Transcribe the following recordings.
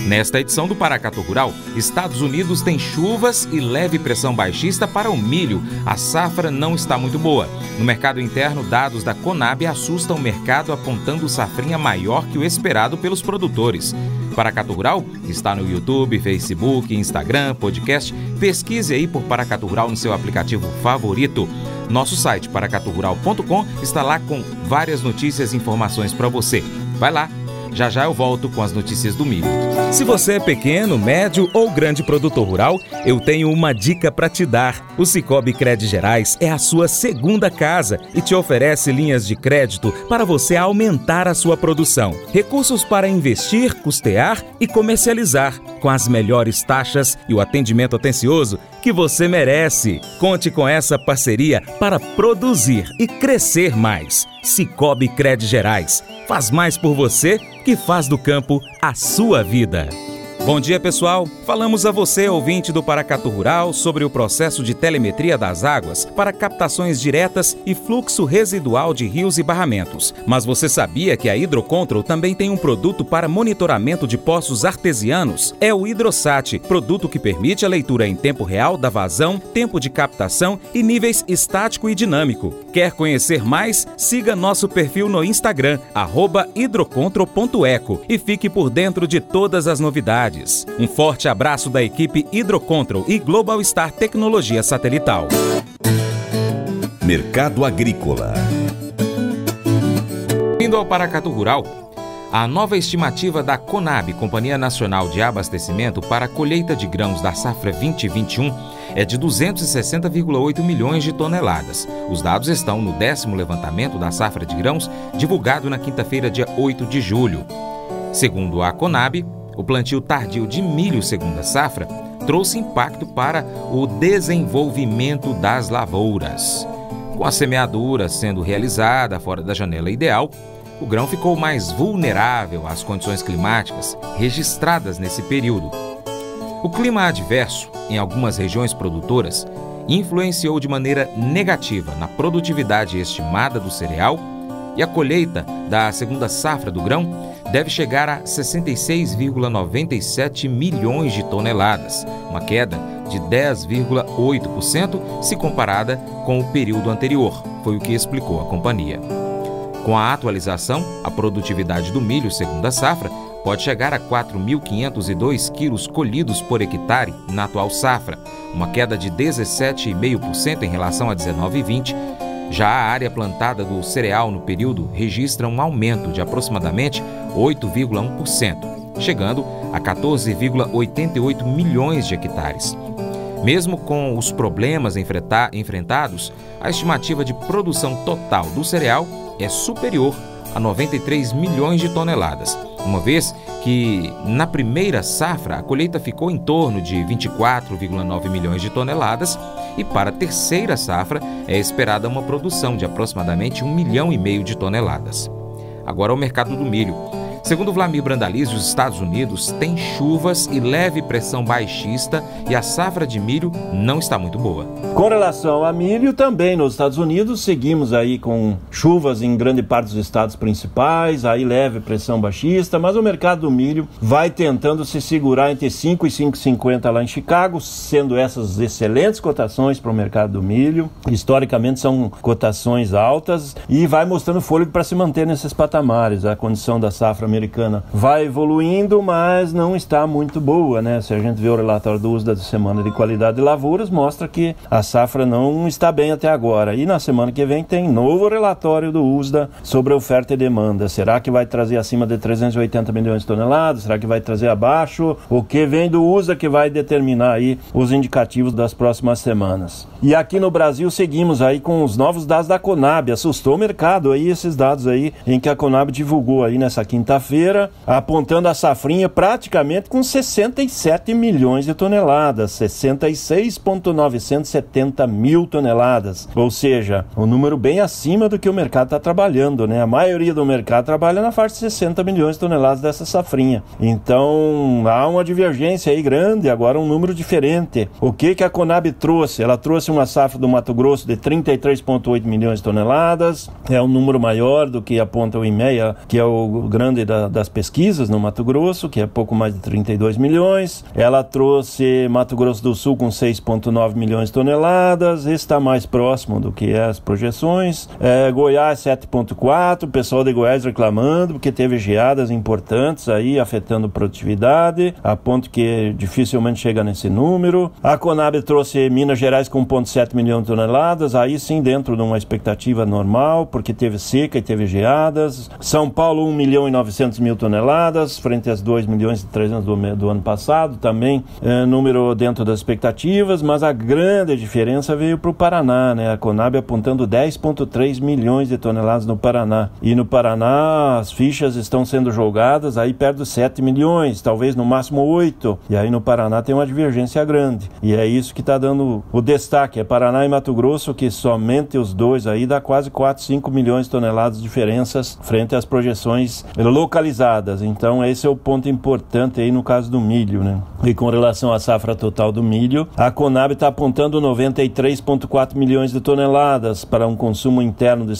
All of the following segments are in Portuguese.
Nesta edição do Paracatu Rural, Estados Unidos tem chuvas e leve pressão baixista para o milho. A safra não está muito boa. No mercado interno, dados da Conab assustam o mercado, apontando safrinha maior que o esperado pelos produtores. Paracatu Rural está no YouTube, Facebook, Instagram, podcast. Pesquise aí por Paracatu Rural no seu aplicativo favorito. Nosso site paracaturural.com está lá com várias notícias e informações para você. Vai lá! Já já eu volto com as notícias do milho. Se você é pequeno, médio ou grande produtor rural, eu tenho uma dica para te dar. O Sicoob Cred Gerais é a sua segunda casa e te oferece linhas de crédito para você aumentar a sua produção. Recursos para investir, custear e comercializar, com as melhores taxas e o atendimento atencioso que você merece. Conte com essa parceria para produzir e crescer mais. Sicoob Cred Gerais. Faz mais por você que faz do campo a sua vida. Bom dia, pessoal. Falamos a você, ouvinte do Paracatu Rural, sobre o processo de telemetria das águas para captações diretas e fluxo residual de rios e barramentos. Mas você sabia que a Hidrocontrol também tem um produto para monitoramento de poços artesianos? É o HidroSat, produto que permite a leitura em tempo real da vazão, tempo de captação e níveis estático e dinâmico. Quer conhecer mais? Siga nosso perfil no Instagram, @hidrocontrol.eco, e fique por dentro de todas as novidades. Um forte abraço da equipe Hidrocontrol e Global Star Tecnologia Satelital. Mercado Agrícola. Vindo ao Paracatu Rural, a nova estimativa da Conab, Companhia Nacional de Abastecimento, para a colheita de grãos da safra 2021 é de 260,8 milhões de toneladas. Os dados estão no 10º levantamento da safra de grãos, divulgado na quinta-feira, dia 8 de julho. Segundo a Conab, o plantio tardio de milho segunda safra trouxe impacto para o desenvolvimento das lavouras. Com a semeadura sendo realizada fora da janela ideal, o grão ficou mais vulnerável às condições climáticas registradas nesse período. O clima adverso, em algumas regiões produtoras, influenciou de maneira negativa na produtividade estimada do cereal, e a colheita da segunda safra do grão deve chegar a 66,97 milhões de toneladas, uma queda de 10,8% se comparada com o período anterior, foi o que explicou a companhia. Com a atualização, a produtividade do milho segunda safra pode chegar a 4.502 quilos colhidos por hectare na atual safra, uma queda de 17,5% em relação a 19 e 20. Já a área plantada do cereal no período registra um aumento de aproximadamente 8,1%, chegando a 14,88 milhões de hectares. Mesmo com os problemas enfrentados, a estimativa de produção total do cereal é superior a 93 milhões de toneladas, uma vez que na primeira safra a colheita ficou em torno de 24,9 milhões de toneladas e para a terceira safra é esperada uma produção de aproximadamente 1,5 milhão de toneladas. Agora o mercado do milho. Segundo Vlamir Brandalize, os Estados Unidos têm chuvas e leve pressão baixista e a safra de milho não está muito boa. Com relação a milho, também nos Estados Unidos, seguimos aí com chuvas em grande parte dos estados principais, aí leve pressão baixista, mas o mercado do milho vai tentando se segurar entre 5 e 5,50 lá em Chicago, sendo essas excelentes cotações para o mercado do milho. Historicamente são cotações altas e vai mostrando fôlego para se manter nesses patamares. A condição da safra americana vai evoluindo, mas não está muito boa, né? Se a gente vê o relatório do USDA da semana de qualidade de lavouras, mostra que a safra não está bem até agora. E na semana que vem tem novo relatório do USDA sobre oferta e demanda. Será que vai trazer acima de 380 milhões de toneladas? Será que vai trazer abaixo? O que vem do USDA que vai determinar aí os indicativos das próximas semanas. E aqui no Brasil seguimos aí com os novos dados da Conab. Assustou o mercado aí esses dados aí em que a Conab divulgou aí nessa quinta-feira, apontando a safrinha praticamente com 67 milhões de toneladas, 66,970 mil toneladas, ou seja, um número bem acima do que o mercado está trabalhando, né? A maioria do mercado trabalha na faixa de 60 milhões de toneladas dessa safrinha. Então, há uma divergência aí grande, agora um número diferente. O que a Conab trouxe? Ela trouxe uma safra do Mato Grosso de 33,8 milhões de toneladas, é um número maior do que aponta o IMEA, que é o grande das pesquisas no Mato Grosso, que é pouco mais de 32 milhões. Ela trouxe Mato Grosso do Sul com 6,9 milhões de toneladas, esse está mais próximo do que as projeções. Goiás 7,4, o pessoal de Goiás reclamando, porque teve geadas importantes aí, afetando produtividade, a ponto que dificilmente chega nesse número. A Conab trouxe Minas Gerais com 1,7 milhão de toneladas, aí sim dentro de uma expectativa normal, porque teve seca e teve geadas. São Paulo 1 milhão e 900 mil toneladas, frente às 2 milhões e 300 do ano passado, também número dentro das expectativas, mas a grande diferença veio para o Paraná, né? A Conab apontando 10,3 milhões de toneladas no Paraná. E no Paraná as fichas estão sendo jogadas aí perto de 7 milhões, talvez no máximo 8. E aí no Paraná tem uma divergência grande. E é isso que está dando o destaque. É Paraná e Mato Grosso, que somente os dois aí dá quase 4, 5 milhões de toneladas de diferenças frente às projeções localizadas. Então esse é o ponto importante aí no caso do milho, né? E com relação à safra total do milho, a Conab está apontando 93,4 milhões de toneladas para um consumo interno de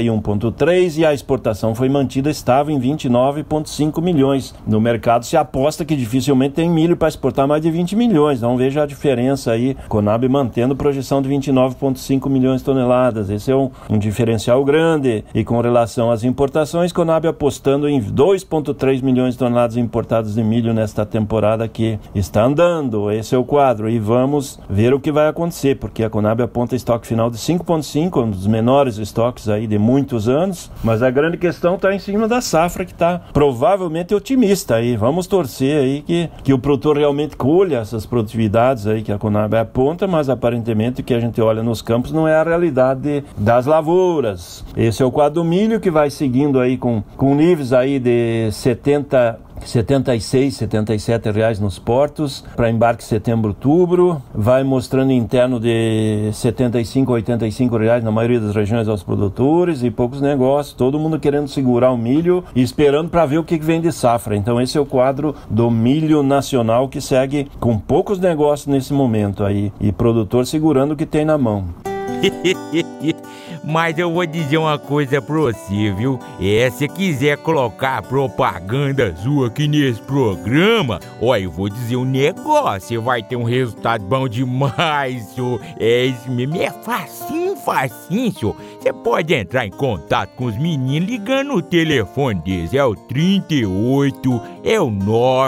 71,3 e a exportação foi mantida estável em 29,5 milhões. No mercado se aposta que dificilmente tem milho para exportar mais de 20 milhões. Então veja a diferença aí, Conab mantendo projeção de 29,5 milhões de toneladas. Esse é um diferencial grande. E com relação às importações, Conab apostando em 2,3 milhões de toneladas importadas de milho nesta temporada que está andando. Esse é o quadro. E vamos ver o que vai acontecer, porque a Conab aponta estoque final de 5,5, um dos menores estoques aí de muitos anos, mas a grande questão está em cima da safra, que está provavelmente otimista aí. Vamos torcer aí que o produtor realmente colha essas produtividades aí que a Conab aponta, mas aparentemente o que a gente olha nos campos não é a realidade das lavouras. Esse é o quadro do milho, que vai seguindo aí com níveis aí de 76, 77 reais nos portos, para embarque setembro, outubro, vai mostrando interno de 75, 85 reais na maioria das regiões aos produtores e poucos negócios, todo mundo querendo segurar o milho e esperando para ver o que vem de safra. Então esse é o quadro do milho nacional, que segue com poucos negócios nesse momento aí e produtor segurando o que tem na mão. Mas eu vou dizer uma coisa pra você, viu? Se quiser colocar propaganda sua aqui nesse programa, eu vou dizer um negócio, você vai ter um resultado bom demais, senhor. Isso mesmo, é facinho, senhor. Você pode entrar em contato com os meninos ligando o telefone deles, é o 38, é o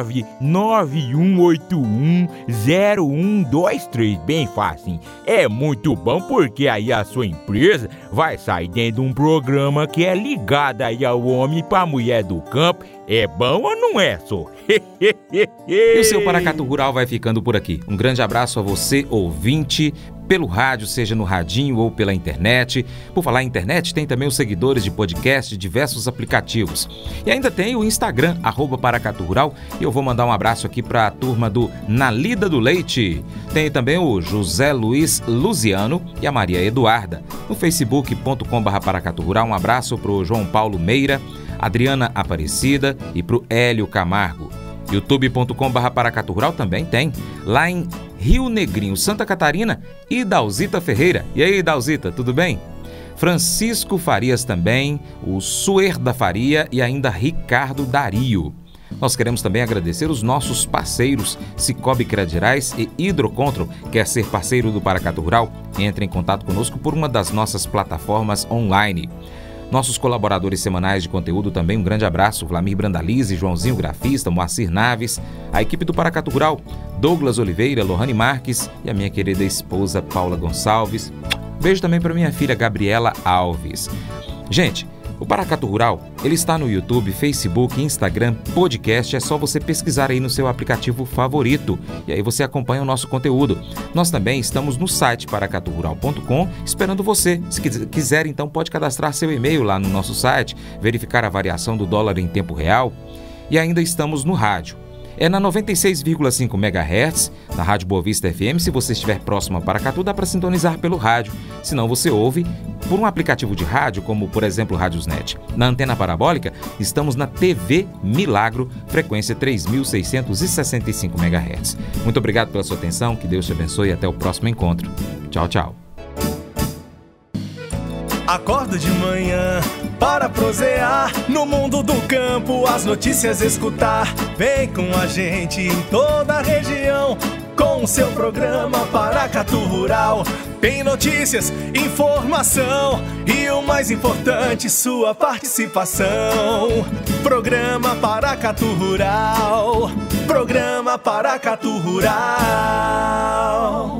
991810123, bem facinho. É muito bom porque aí a sua empresa vai sair dentro de um programa que é ligado aí ao homem para a mulher do campo. É bom ou não é, só? E o seu Paracatu Rural vai ficando por aqui. Um grande abraço a você, ouvinte, pelo rádio, seja no radinho ou pela internet. Por falar em internet, tem também os seguidores de podcast de diversos aplicativos. E ainda tem o Instagram, @Paracatu Rural. E eu vou mandar um abraço aqui para a turma do Na Lida do Leite. Tem também o José Luiz Luziano e a Maria Eduarda. No facebook.com/Paracatu Rural, um abraço para o João Paulo Meira, Adriana Aparecida e para o Hélio Camargo. youtube.com/Paracatu Rural também tem. Lá em Rio Negrinho, Santa Catarina, e Dalzita Ferreira. E aí, Dalzita, tudo bem? Francisco Farias também, o Suer da Faria e ainda Ricardo Dario. Nós queremos também agradecer os nossos parceiros Cicobi Credirais e Hidrocontrol. Quer ser parceiro do Paracatu Rural? Entre em contato conosco por uma das nossas plataformas online. Nossos colaboradores semanais de conteúdo também, um grande abraço, Vlamir Brandalize, Joãozinho Grafista, Moacir Naves, a equipe do Paracatu Rural, Douglas Oliveira, Lohane Marques e a minha querida esposa Paula Gonçalves. Beijo também para minha filha Gabriela Alves. Gente, o Paracatu Rural, ele está no YouTube, Facebook, Instagram, podcast, é só você pesquisar aí no seu aplicativo favorito e aí você acompanha o nosso conteúdo. Nós também estamos no site paracaturural.com esperando você. Se quiser, então pode cadastrar seu e-mail lá no nosso site, verificar a variação do dólar em tempo real e ainda estamos no rádio. É na 96,5 MHz, na Rádio Boa Vista FM. Se você estiver próximo a Paracatu, dá para sintonizar pelo rádio. Se não, você ouve por um aplicativo de rádio, como, por exemplo, o Radiosnet. Na antena parabólica, estamos na TV Milagro, frequência 3.665 MHz. Muito obrigado pela sua atenção, que Deus te abençoe e até o próximo encontro. Tchau, tchau. Acordo de manhã para prosear no mundo do campo, as notícias escutar. Vem com a gente em toda a região com o seu programa Paracatu Rural. Tem notícias, informação e o mais importante, sua participação. Programa Paracatu Rural. Programa Paracatu Rural.